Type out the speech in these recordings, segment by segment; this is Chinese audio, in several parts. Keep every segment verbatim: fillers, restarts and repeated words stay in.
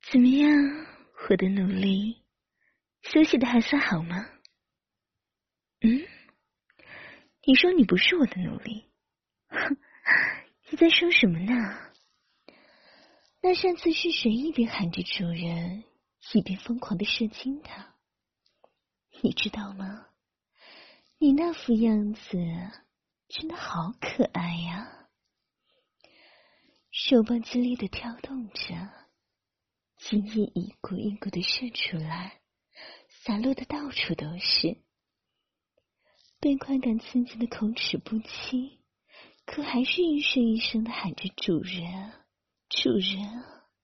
怎么样，我的奴隶，休息的还算好吗？嗯，你说你不是我的奴隶，哼，你在说什么呢？那上次是谁一边喊着主人，一边疯狂的射精的？你知道吗？你那副样子真的好可爱呀！手棒激烈的跳动着，精液一股一股的射出来，洒落的到处都是。被快感刺激的口齿不清，可还是一声一声的喊着主人，主人。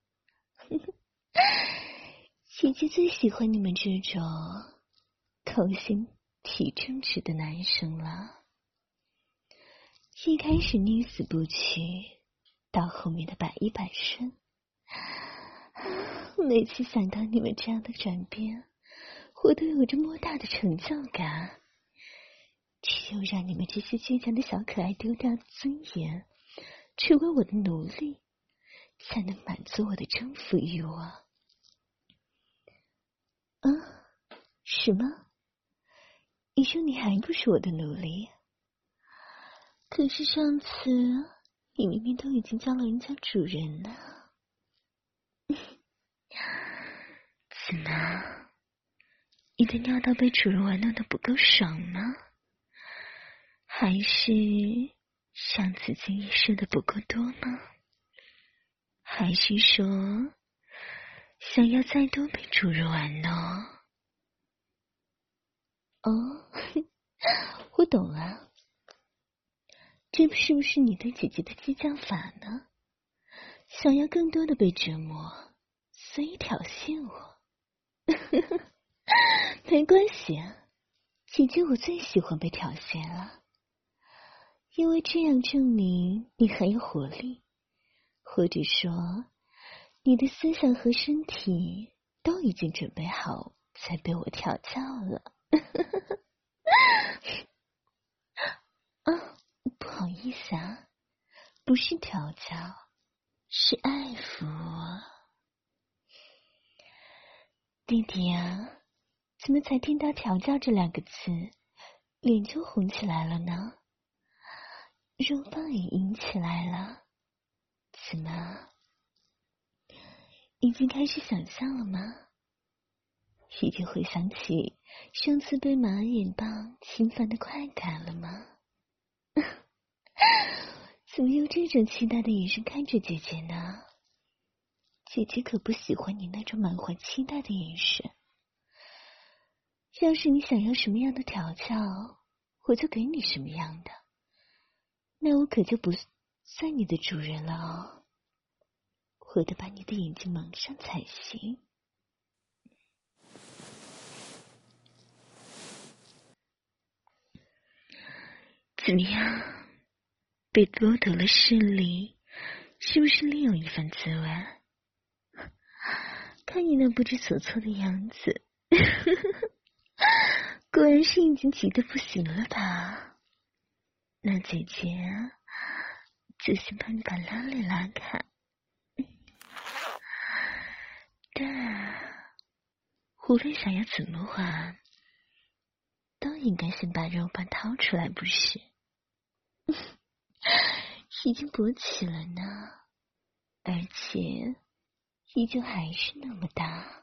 姐姐最喜欢你们这种头型体正直的男生了。一开始宁死不屈，到后面的百依百顺。每次想到你们这样的转变，我都有着莫大的成就感。只有让你们这些倔强的小可爱丢掉尊严，成为我的奴隶，才能满足我的征服欲望。啊，什么？你说你还不是我的奴隶？可是上次你明明都已经叫了人家主人了。怎么，你的尿道被主人玩弄得不够爽吗？还是上次精液射的不够多吗？还是说想要再多被主人玩弄？哦，我懂了，这是不是你对姐姐的激将法呢？想要更多的被折磨，所以挑衅我。没关系啊，姐姐我最喜欢被挑衅了，因为这样证明你很有活力，或者说你的思想和身体都已经准备好才被我调教了。啊，不好意思啊，不是调教，是爱抚我。弟弟啊，怎么才听到调教这两个字，脸就红起来了呢？肉棒也硬起来了，怎么？已经开始想象了吗？已经回想起上次被马眼棒侵犯的快感了吗？怎么用这种期待的眼神看着姐姐呢？姐姐可不喜欢你那种满怀期待的眼神。要是你想要什么样的调教，我就给你什么样的，那我可就不算你的主人了哦。我得把你的眼睛蒙上才行。怎么样？被剥夺了视力，是不是另有一番滋味？看你那不知所措的样子，果然是已经急得不行了吧？那姐姐就先帮你把拉链拉开。但无论想要怎么玩，都应该先把肉棒掏出来，不是？已经勃起了呢，而且依旧还是那么大。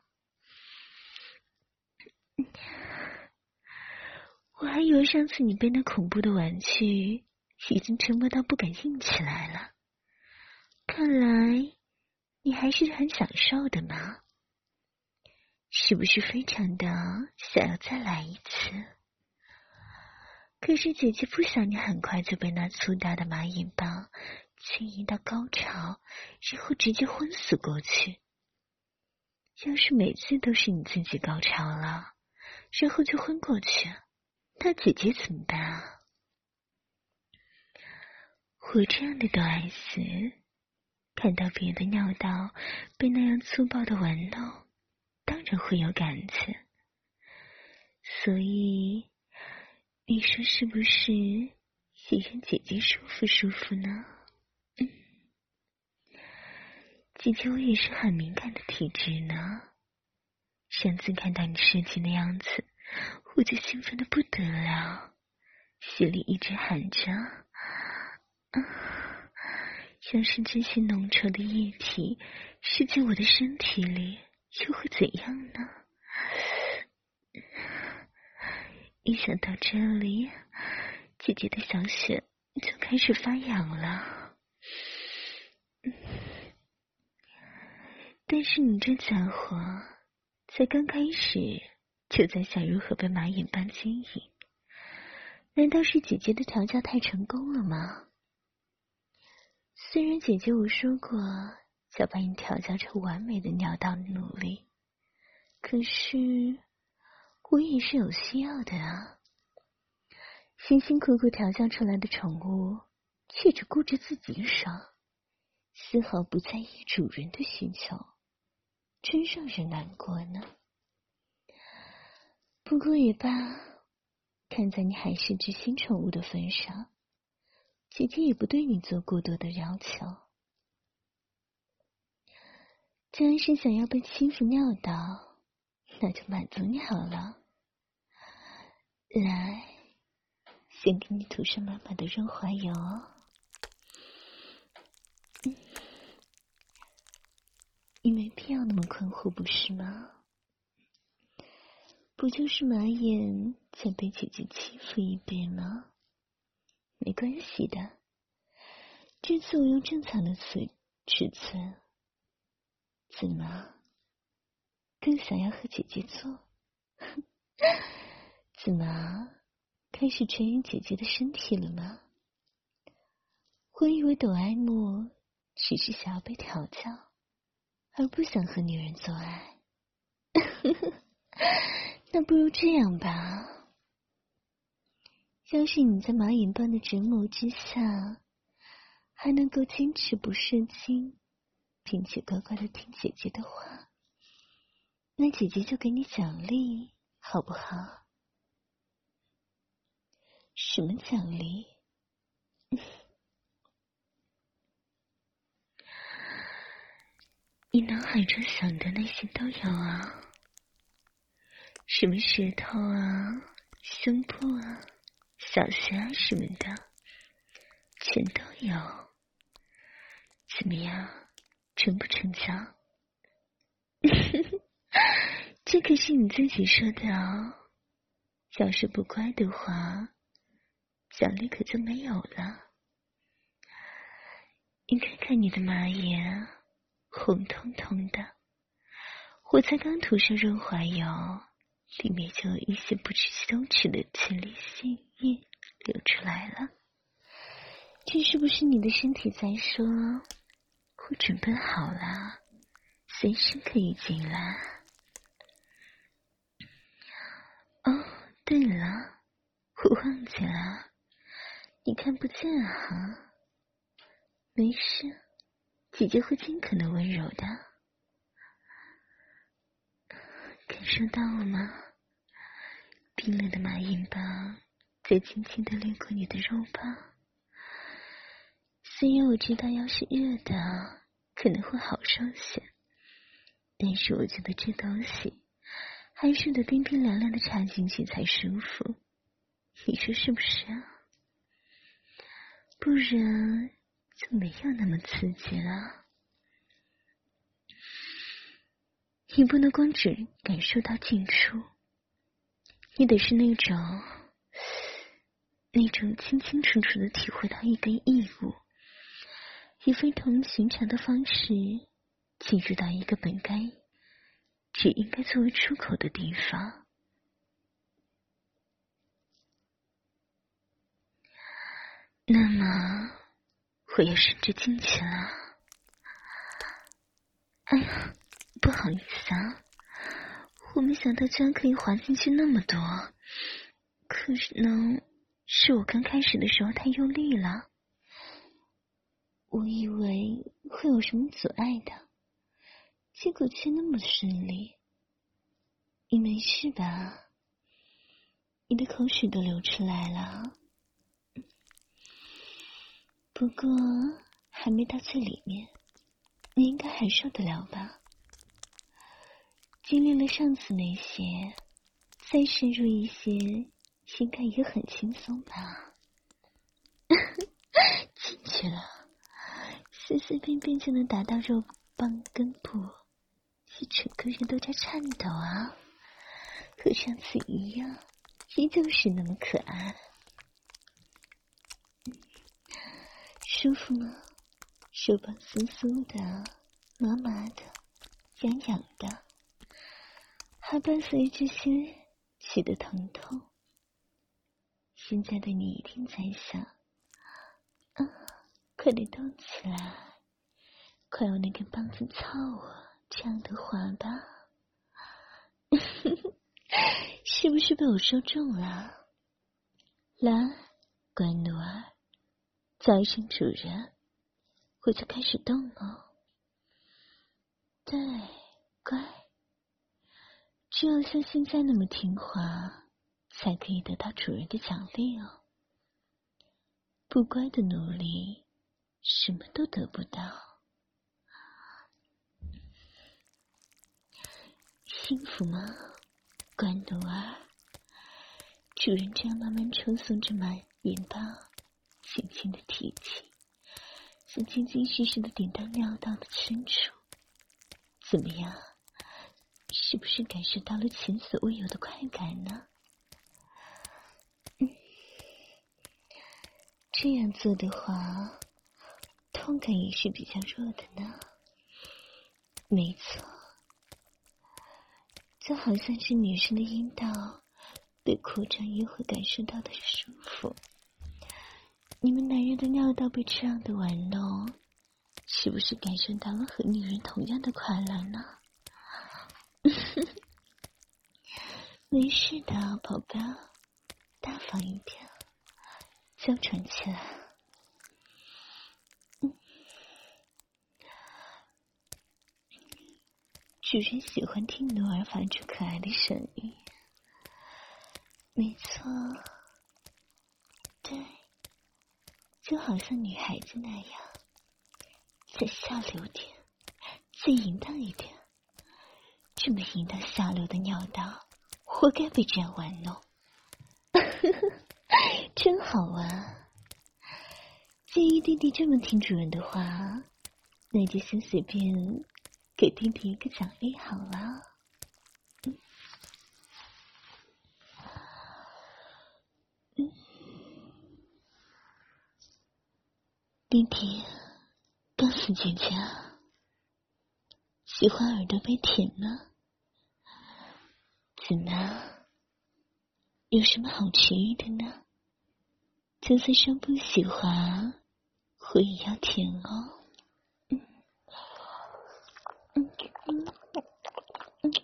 我还以为上次你被那恐怖的玩具已经折磨到不敢硬起来了，看来你还是很享受的嘛，是不是非常的想要再来一次？可是姐姐不想你很快就被那粗大的马眼棒牵引到高潮，然后直接昏死过去。要是每次都是你自己高潮了，然后就昏过去，那姐姐怎么办啊？我这样的都爱死，看到别的尿道被那样粗暴的玩弄，当然会有感觉。所以你说是不是也让姐姐舒服舒服呢？嗯， 姐姐，我也是很敏感的体质呢。上次看到你射精的样子，我就兴奋的不得了，心里一直喊着：啊，要是这些浓稠的液体射进我的身体里，又会怎样呢？一想到这里，姐姐的小穴就开始发痒了。但是你这家伙才刚开始就在想如何被马眼帮经营，难道是姐姐的调教太成功了吗？虽然姐姐我说过要把你调教成完美的鸟道奴隶，可是我也是有需要的啊。辛辛苦苦调教出来的宠物，却只顾着自己爽，丝毫不在意主人的需求，真让人难过呢。不过也罢，看在你还是只新宠物的份上，姐姐也不对你做过多的要求。既然是想要被欺负尿道，那就满足你好了。来，先给你涂上满满的润滑油。嗯，你没必要那么困惑，不是吗？不就是马眼再被姐姐欺负一遍吗？没关系的，这次我用正常的尺尺寸。怎么，更想要和姐姐做？怎么，开始沉于姐姐的身体了吗？我以为朵爱慕只是想要被调教，而不想和女人做爱。那不如这样吧，要是你在马眼棒的折磨之下还能够坚持不射精，并且乖乖的听姐姐的话，那姐姐就给你奖励，好不好？什么奖励？你脑海中想的那些都有啊，什么舌头啊、胸部啊、小穴啊什么的，全都有。怎么样，成不成交？这可是你自己说的哦，要是不乖的话，奖励可就没有了。你看看你的马眼，红彤彤的，我才刚涂上润滑油，里面就有一些不知羞耻的前列腺液流出来了。这是不是你的身体在说，我准备好了，随时可以进来？哦，对了，我忘记了，你看不见啊。没事，姐姐会尽可能温柔的。感受到了吗？冰冷的马眼棒在轻轻地掠过你的肉棒。虽然我知道要是热的可能会好受些，但是我觉得这东西还是得冰冰凉凉的插进去才舒服，你说是不是啊？不然就没有那么刺激了。你不能光只感受到进出，你得是那种那种清清楚楚的体会到一根异物以非同寻常的方式进入到一个本该只应该作为出口的地方。那么我要顺着进去了。哎呀，不好意思啊，我没想到居然可以滑进去那么多，可能是我刚开始的时候太用力了，我以为会有什么阻碍的，结果却那么顺利。你没事吧？你的口水都流出来了，不过还没到最里面， 你应该还受得了吧？经历了上次那些，再深入一些，应该也很轻松吧？进去了，随随便便就能达到肉棒根部，你整个人都在颤抖啊，和上次一样，依旧是那么可爱。舒服吗？手棒酥酥的，麻麻的，痒痒的，还伴随着些起的疼痛。现在的你一定在想，啊，快点动起来，快用那根棒子操我，这样的话吧。是不是被我说中了？来，乖奴儿，叫一声主人，我就开始动了。对，乖，只有像现在那么听话，才可以得到主人的奖励哦。不乖的奴隶，什么都得不到。幸福吗，乖奴儿？主人这样慢慢抽送着满眼巴，轻轻的提起，像精精细细的点到尿道的深处。怎么样？是不是感受到了前所未有的快感呢？嗯，这样做的话，痛感也是比较弱的呢。没错，就好像是女生的阴道被扩张也会感受到的舒服。你们男人的尿道被这样的玩弄，是不是感受到了和女人同样的快乐呢？没事的，宝贝，大方一点，娇喘起来。嗯，主人喜欢听奴儿发出可爱的声音。没错，对，就好像女孩子那样，再下流点，再淫荡一点。这么淫荡下流的尿道，活该被这样玩弄。真好啊！既然弟弟这么听主人的话，那就先随便给弟弟一个奖励好了。嗯嗯，弟弟，告诉姐姐，喜欢耳朵被舔吗？怎么，有什么好迟疑的呢？就算双不喜欢，我也要舔哦。嗯嗯嗯嗯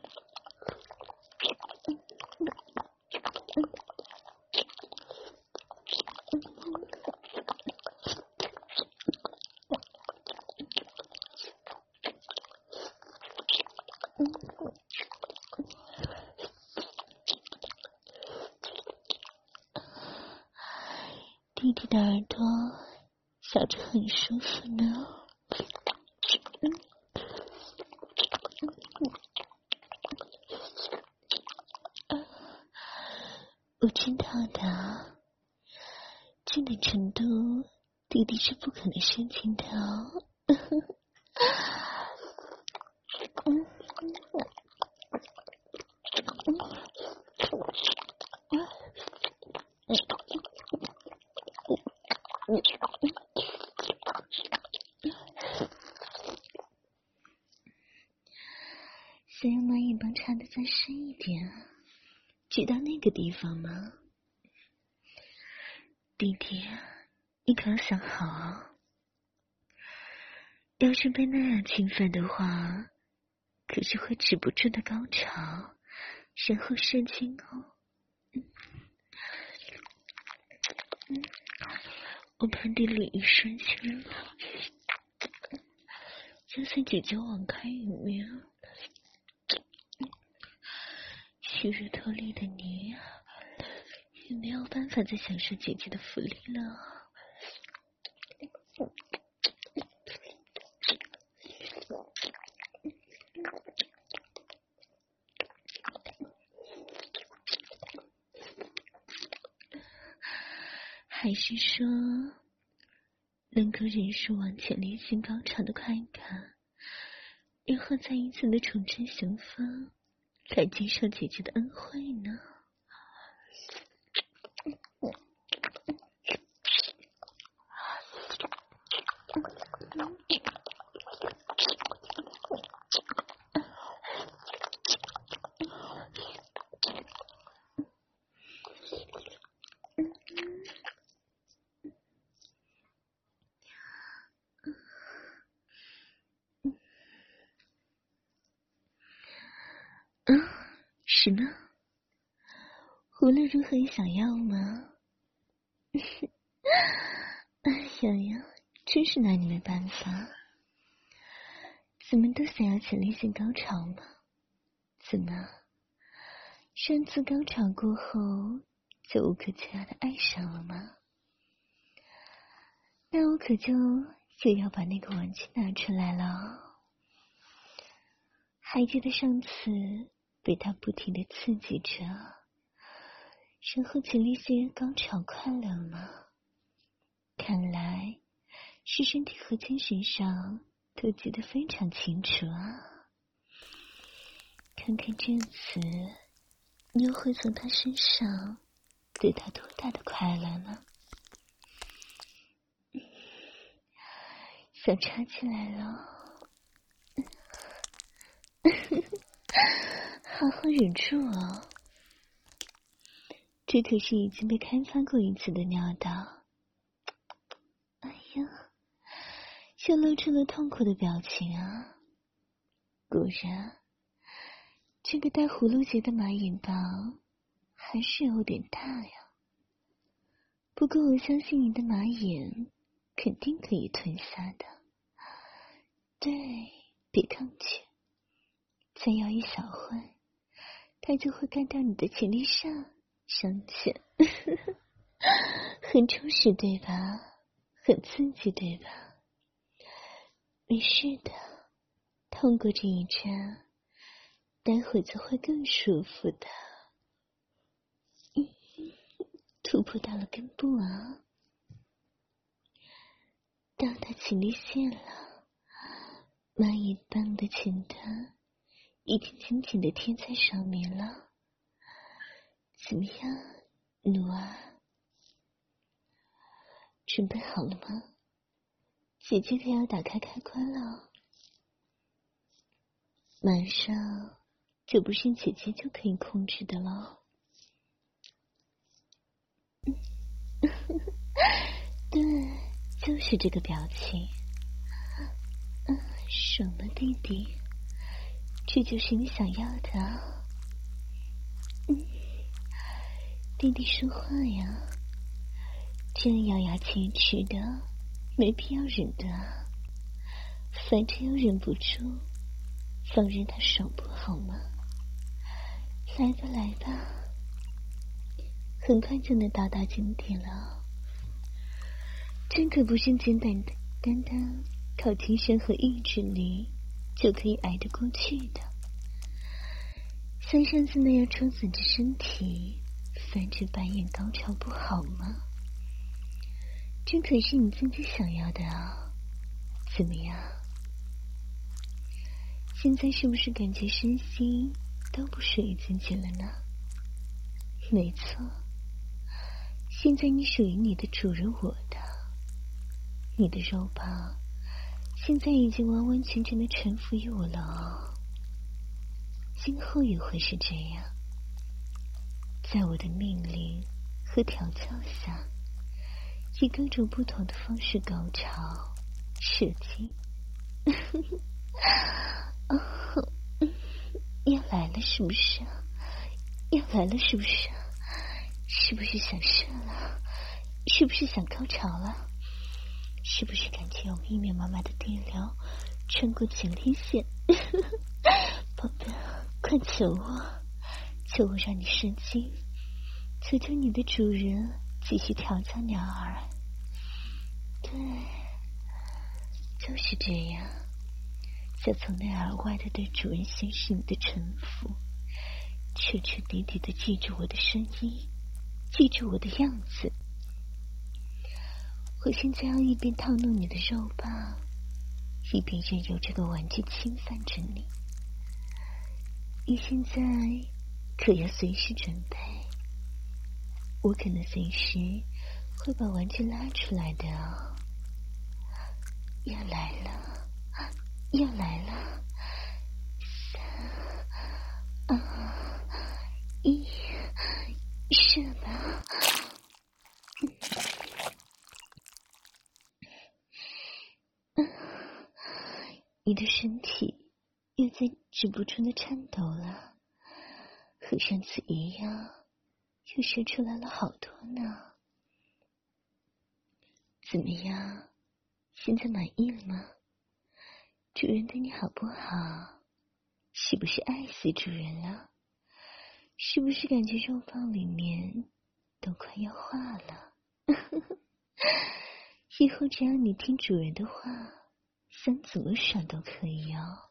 弟弟的耳朵小着很舒服呢。嗯嗯，我知道的，这个程度弟弟是不可能生气的哦。嗯想要把眼帮插得再深一点，直到那个地方吗？弟弟，你可要想好，要是被那样侵犯的话，可是会止不住的高潮，然后射精哦。嗯嗯，我怕弟弟一射精，就算姐姐网开一面，虚弱脱力的你也没有办法再享受姐姐的福利了。 还是说能够忍受往前烈性高潮的快感，然后再一次的重振雄风，来接受姐姐的恩惠呢？嗯，什么？无论如何也想要吗？哎呀呀，真是拿你没办法。怎么都想要前列腺高潮吗？怎么，上次高潮过后就无可救药的爱上了吗？那我可就又要把那个玩具拿出来了。还记得上次被他不停的刺激着，然后前列腺高潮快乐吗？看来是身体和精神上都记得非常清楚啊。看看这次你又会从他身上得到多大的快乐呢？想插起来了。好好忍住哦，这可是已经被开发过一次的尿道。哎呀，又露出了痛苦的表情啊！果然，这个带葫芦结的马眼棒还是有点大呀。不过我相信你的马眼肯定可以吞下的。对，别抗拒，再要一小会，它就会干到你的前列上上去。很充实对吧？很刺激对吧？没事的，通过这一针，待会就会更舒服的。嗯，突破到了根部啊，到达前列腺了，蚂蚁棒的前端已经紧紧地贴在上面了。怎么样，奴儿？准备好了吗？姐姐可要打开开关了，马上就不是姐姐就可以控制的了。对，就是这个表情。嗯，爽了弟弟，这就是你想要的啊。嗯，弟弟说话呀，这样咬牙切齿的，没必要忍的啊。反正又忍不住，放任他爽不好吗？来吧来吧，很快就能到达终点了。真可不是简单的单单靠精神和意志力就可以挨得过去的。像上次那样抽死着身体，翻着白眼高潮不好吗？这可是你自己想要的啊。怎么样？现在是不是感觉身心都不属于自己了呢？没错，现在你属于你的主人我的，你的肉棒现在已经完完全全的臣服于我了哦。今后也会是这样，在我的命令和调教下，以各种不同的方式高潮射击。哦，要来了是不是？要来了是不是？是不是想射了？是不是想高潮了？是不是感觉有密密麻麻的电流穿过前列腺？宝贝，快求我，求我让你射精，求求你的主人继续调教鸟儿。对，就是这样，想从内而外的对主人显示你的臣服，彻彻底底的记住我的声音，记住我的样子， 我现在要一边套弄你的肉棒，一边任由这个玩具侵犯着你。你现在可要随时准备，我可能随时会把玩具拉出来的哦。要来了，要来了！三、二、一，射吧！你的身体又在止不住的颤抖了，和上次一样，又射出来了好多呢。怎么样？现在满意了吗？主人对你好不好？是不是爱死主人了？是不是感觉肉棒里面都快要化了？以后只要你听主人的话，想怎么爽都可以哦。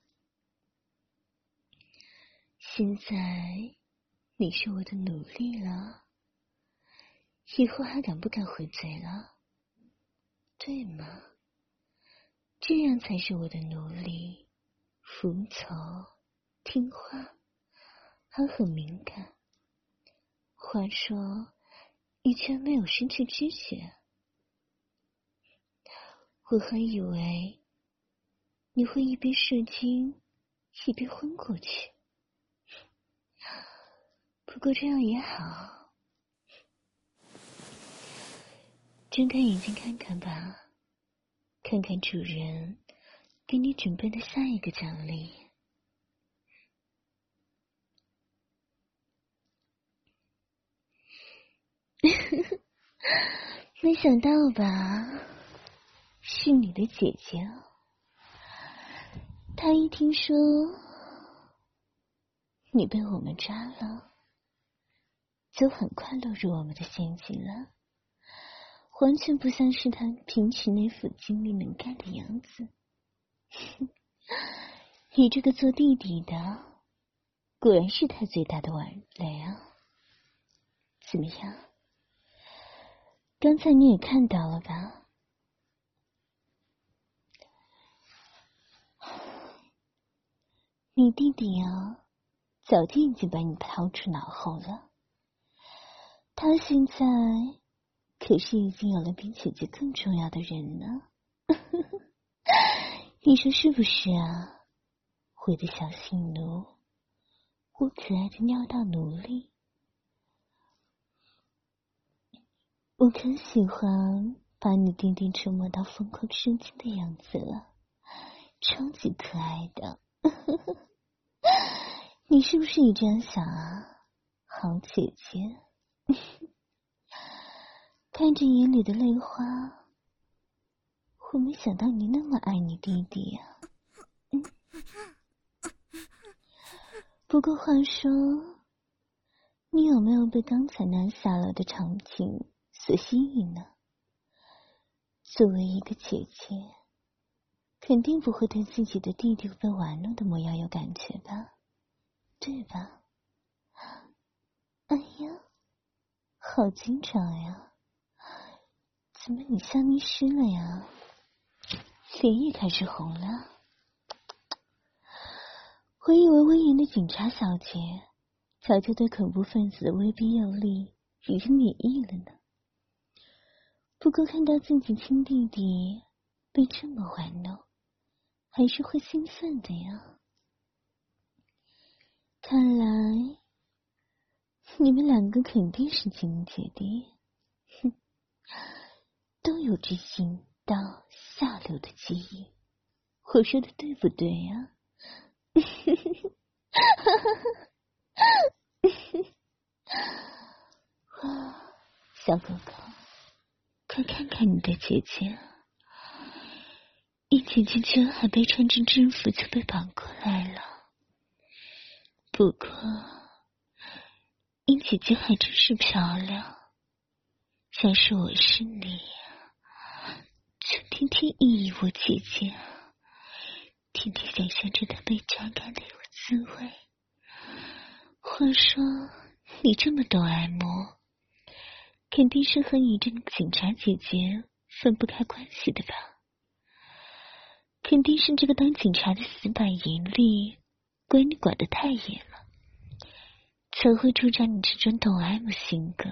现在你是我的奴隶了，以后还敢不敢回嘴了？对吗？这样才是我的奴隶，服从、听话，还很敏感。话说，你居然没有失去知觉，我还以为你会一边射精一边昏过去。不过这样也好，睁开眼睛看看吧，看看主人给你准备的下一个奖励。没想到吧，是你的姐姐哦。她一听说你被我们抓了，就很快落入我们的陷阱了，完全不像是她平时那副精明能干的样子。你这个做弟弟的，果然是他最大的玩累啊！怎么样？刚才你也看到了吧？你弟弟啊，早就已经把你抛出脑后了。他现在可是已经有了比姐姐更重要的人呢。你说是不是啊？我的小性奴，我可爱的尿道奴隶，我可喜欢把你弟弟折磨到疯狂射精的样子了，超级可爱的。你是不是也这样想啊，好姐姐？看着眼里的泪花，我没想到你那么爱你弟弟呀、嗯。不过话说，你有没有被刚才那下楼的场景所吸引呢？作为一个姐姐，肯定不会对自己的弟弟被玩弄的模样有感觉吧？对吧？哎呀，好紧张呀！怎么你下面湿了呀？脸也开始红了。我以为威严的警察小姐早就对恐怖分子的威逼诱力已经免疫了呢。不过看到自己亲弟弟被这么玩弄，还是会兴奋的呀。看来你们两个肯定是亲兄姐弟，哼，都有着淫荡下流的基因。我说的对不对呀？哇，小狗狗，快看看你的姐姐，你姐姐居然还被穿着制服就被绑过来了。不过你姐姐还真是漂亮，要是我是你，就天天意淫我姐姐，天天想象着她被榨干的有滋味。话说你这么懂按摩，肯定是和你这个警察姐姐分不开关系的吧？肯定是这个当警察的死板严厉，管你管得太严了，才会助长你这种懂 M 性格。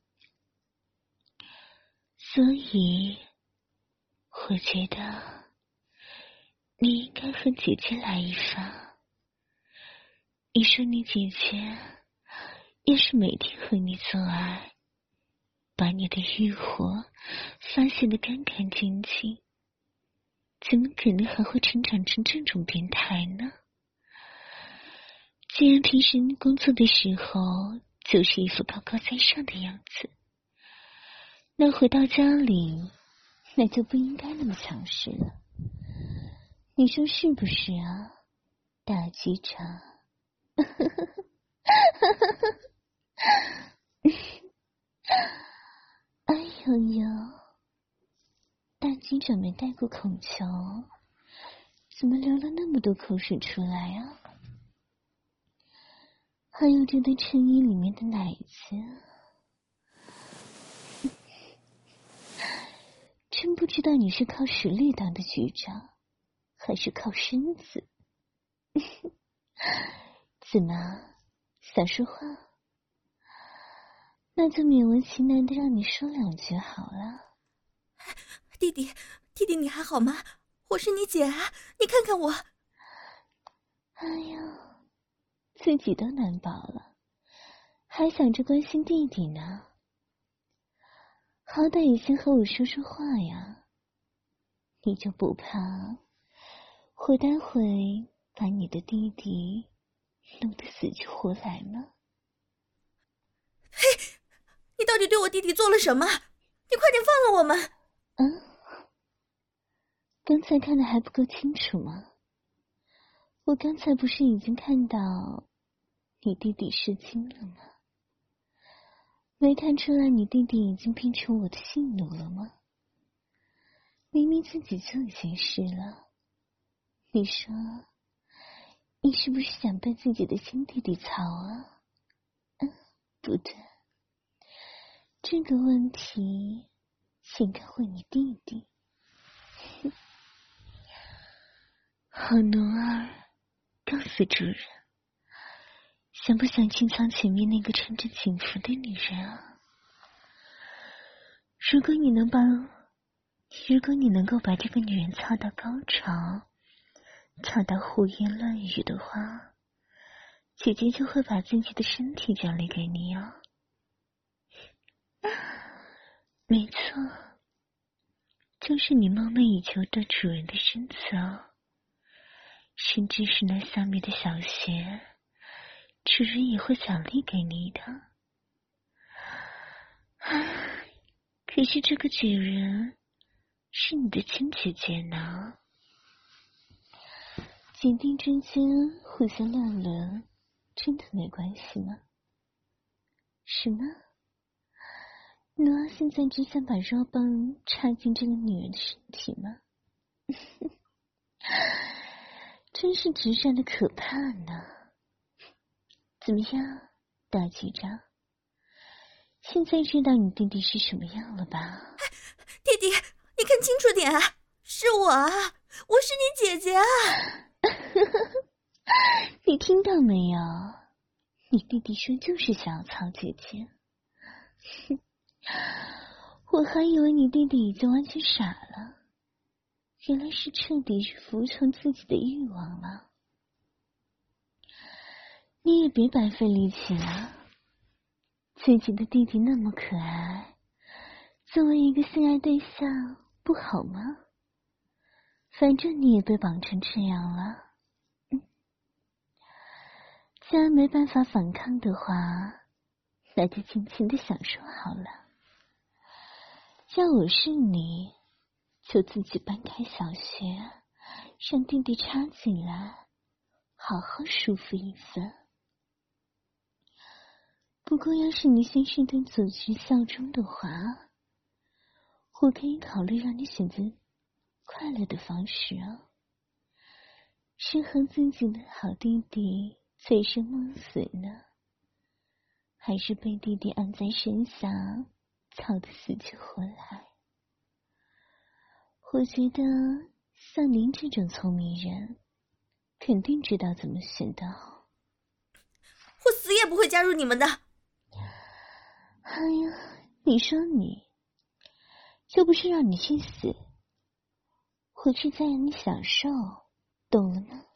所以，我觉得你应该和姐姐来一发。你说你姐姐要是每天和你做爱，把你的欲火发泄得干干净净，怎么可能还会成长成这种变态呢？既然平时工作的时候就是一副高高在上的样子，那回到家里那就不应该那么强势了。你说是不是啊，大局长？哎呦呦，大局长没戴过口罩，怎么流了那么多口水出来啊？还有这对衬衣里面的奶子，真不知道你是靠实力当的局长，还是靠身子？怎么，想说话？那就勉为其难的让你说两句好了。 弟弟，弟弟你还好吗？我是你姐啊，你看看我。 哎呀，自己都难保了，还想着关心弟弟呢。好歹也先和我说说话呀，你就不怕我待会把你的弟弟弄得死去活来吗？ 嘿，你到底对我弟弟做了什么？你快点放了我们！ 嗯，刚才看的还不够清楚吗？我刚才不是已经看到你弟弟失禁了吗？没看出来你弟弟已经变成我的性奴了吗？明明自己就已经湿了，你说你是不是想被自己的亲弟弟操啊？嗯，不对，这个问题应该问你弟弟。好奴儿，告诉主人，想不想清仓前面那个穿着警服的女人啊？如果你能把，如果你能够把这个女人操到高潮，操到胡言乱语的话，姐姐就会把自己的身体交给给你哦。没错，就是你梦寐以求的主人的身子哦，甚至是那下面的小穴，主人也会奖励给你的。唉，可是这个女人是你的亲姐姐呢，姐弟之间互相乱伦，真的没关系吗？什么？奴儿现在只想把肉棒插进这个女人的身体吗？真是直率的可怕呢。怎么样，大局长？现在知道你弟弟是什么样了吧？ 弟弟，你看清楚点啊！是我啊，我是你姐姐啊！ 你听到没有？你弟弟说就是想要操姐姐。我还以为你弟弟已经完全傻了，原来是彻底是服从自己的欲望了。你也别白费力气了，自己的弟弟那么可爱，作为一个性爱对象不好吗？反正你也被绑成这样了，嗯，既然没办法反抗的话，那就尽情的享受好了。要我是你，就自己搬开小穴，让弟弟插进来，好好舒服一番。不过要是你先是对祖居效忠的话，我可以考虑让你选择快乐的方式哦，是和自己的好弟弟醉生梦死呢，还是被弟弟按在身上操得死去活来？ 我觉得像您这种聪明人，肯定知道怎么选的。 我死也不会加入你们的。 哎呀，你说你，又不是让你去死，我是在让你享受，懂了吗？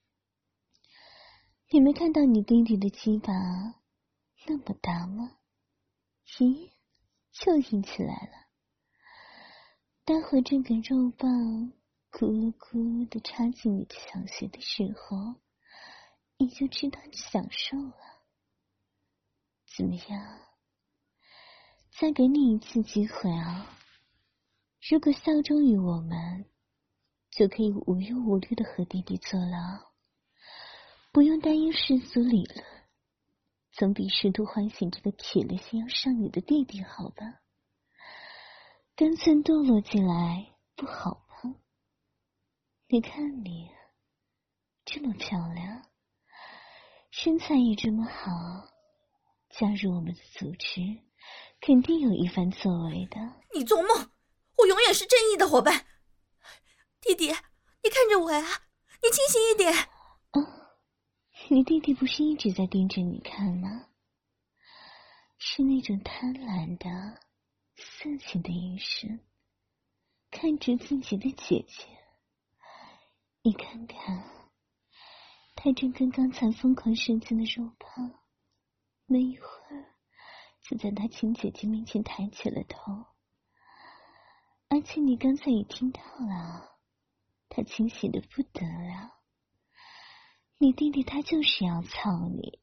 你没看到你弟弟的鸡巴那么大吗？咦，又硬起来了。待会这个肉棒咕噜咕噜的插进你的小穴的时候，你就知道你享受了。怎么样？再给你一次机会啊！如果效忠于我们，就可以无忧无虑的和弟弟坐牢，不用担忧世俗理论，总比试图唤醒这个铁了心要上你的弟弟好吧？干脆堕落进来不好吗？你看你这么漂亮，身材也这么好，加入我们的组织肯定有一番作为的。 你做梦，我永远是正义的伙伴。弟弟，你看着我呀，你清醒一点。 啊，你弟弟不是一直在盯着你看吗？是那种贪婪的色情的眼神，看着自己的姐姐。你看看，他正跟刚才疯狂射精的肉棒，没一会儿就在他亲姐姐面前抬起了头。而且你刚才也听到了，他清醒的不得了。你弟弟他就是要操你。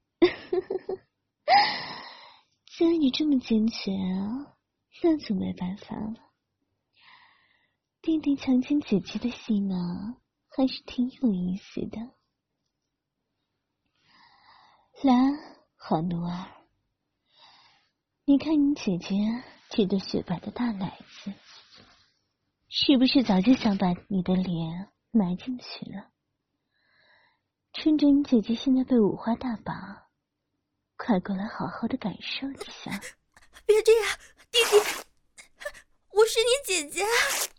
既然你这么坚决啊，那就没办法了。弟弟强奸姐姐的戏码还是挺有意思的。来，好奴儿，你看你姐姐这对雪白的大奶子，是不是早就想把你的脸埋进去了？趁着你姐姐现在被五花大绑，快过来好好的感受一下。 别这样，弟弟，我是你姐姐。